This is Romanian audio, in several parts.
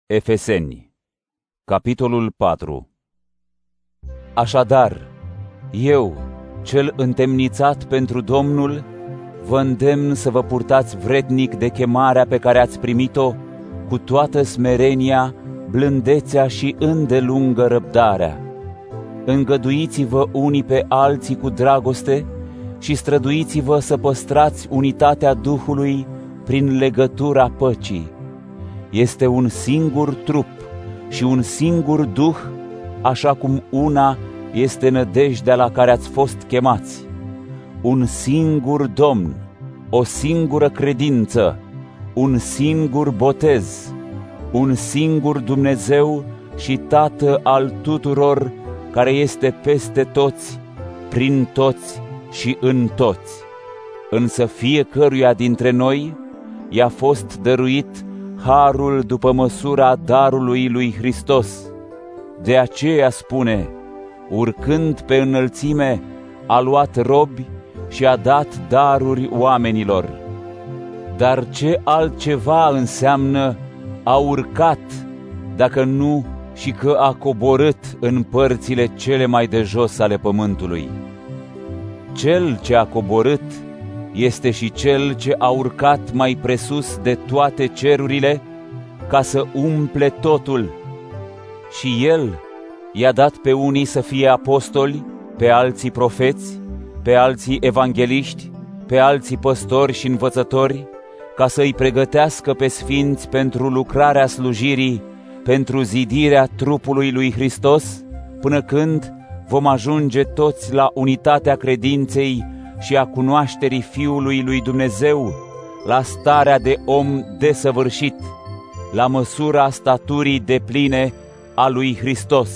Efeseni, capitolul 4. Așadar, eu, cel întemnițat pentru Domnul, vă îndemn să vă purtați vrednic de chemarea pe care ați primit-o, cu toată smerenia, blândețea și îndelungă răbdarea. Îngăduiți-vă unii pe alții cu dragoste și străduiți-vă să păstrați unitatea Duhului prin legătura păcii. Este un singur trup și un singur Duh, așa cum una este nădejdea la care ați fost chemați. Un singur Domn, o singură credință, un singur botez, un singur Dumnezeu și Tată al tuturor, care este peste toți, prin toți și în toți. Însă fiecăruia dintre noi i-a fost dăruit harul după măsura darului lui Hristos. De aceea spune, urcând pe înălțime, a luat robi și a dat daruri oamenilor. Dar ce altceva înseamnă a urcat, dacă nu și că a coborât în părțile cele mai de jos ale pământului? Cel ce a coborât este și Cel ce a urcat mai presus de toate cerurile, ca să umple totul. Și El i-a dat pe unii să fie apostoli, pe alții profeți, pe alții evangeliști, pe alții păstori și învățători, ca să îi pregătească pe sfinți pentru lucrarea slujirii, pentru zidirea trupului lui Hristos, până când vom ajunge toți la unitatea credinței și a cunoașterii Fiului lui Dumnezeu, la starea de om desăvârșit, la măsura staturii depline a lui Hristos.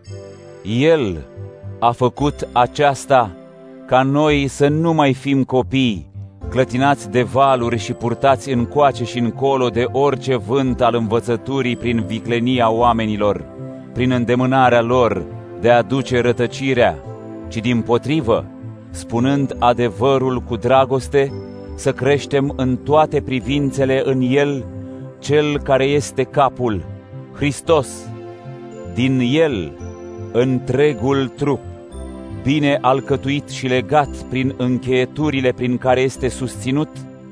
El a făcut aceasta ca noi să nu mai fim copii, clătinați de valuri și purtați încoace și încolo de orice vânt al învățăturii prin viclenia oamenilor, prin îndemânarea lor de a duce rătăcirea, ci dimpotrivă, spunând adevărul cu dragoste, să creștem în toate privințele în El, Cel care este capul, Hristos. Din El, întregul trup, bine alcătuit și legat prin încheieturile prin care este susținut,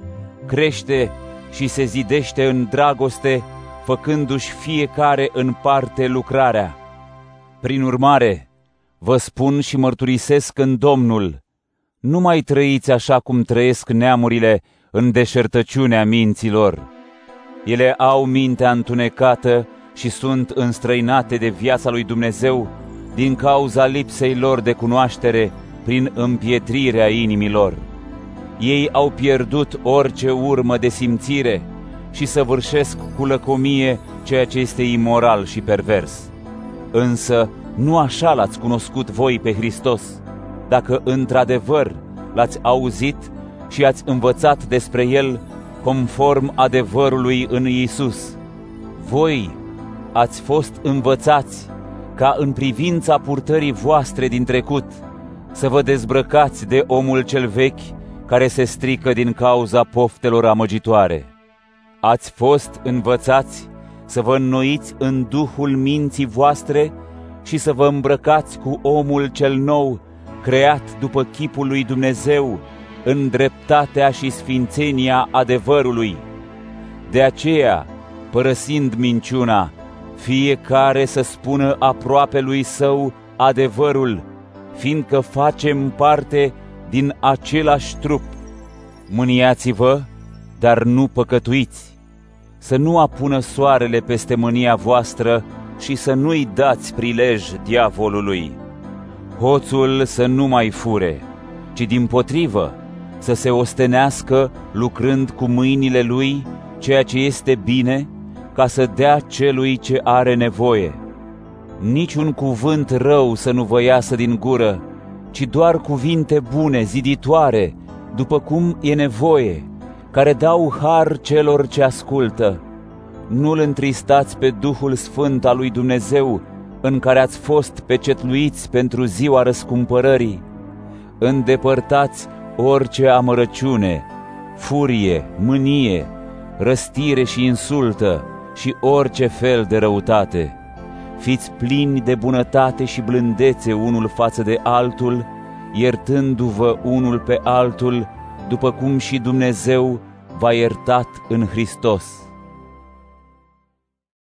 crește și se zidește în dragoste, făcându-și fiecare în parte lucrarea. Prin urmare, vă spun și mărturisesc în Domnul, nu mai trăiți așa cum trăiesc neamurile în deșertăciunea minților. Ele au mintea întunecată și sunt înstrăinate de viața lui Dumnezeu din cauza lipsei lor de cunoaștere prin împietrirea inimilor. Ei au pierdut orice urmă de simțire și săvârșesc cu lăcomie ceea ce este imoral și pervers. Însă nu așa l-ați cunoscut voi pe Hristos, dacă într-adevăr l-ați auzit și ați învățat despre El conform adevărului în Iisus. Voi ați fost învățați ca în privința purtării voastre din trecut să vă dezbrăcați de omul cel vechi care se strică din cauza poftelor amăgitoare. Ați fost învățați să vă înnoiți în duhul minții voastre și să vă îmbrăcați cu omul cel nou, creat după chipul lui Dumnezeu, în dreptatea și sfințenia adevărului. De aceea, părăsind minciuna, fiecare să spună aproapelui său adevărul, fiindcă facem parte din același trup. Mâniați-vă, dar nu păcătuiți, să nu apună soarele peste mânia voastră și să nu-i dați prilej diavolului. Hoțul să nu mai fure, ci dimpotrivă să se ostenească lucrând cu mâinile lui ceea ce este bine, ca să dea celui ce are nevoie. Niciun cuvânt rău să nu vă iasă din gură, ci doar cuvinte bune, ziditoare, după cum e nevoie, care dau har celor ce ascultă. Nu-L întristați pe Duhul Sfânt al lui Dumnezeu, în care ați fost pecetluiți pentru ziua răscumpărării. Îndepărtați orice amărăciune, furie, mânie, răstire și insultă și orice fel de răutate. Fiți plini de bunătate și blândețe unul față de altul, iertându-vă unul pe altul, după cum și Dumnezeu v-a iertat în Hristos.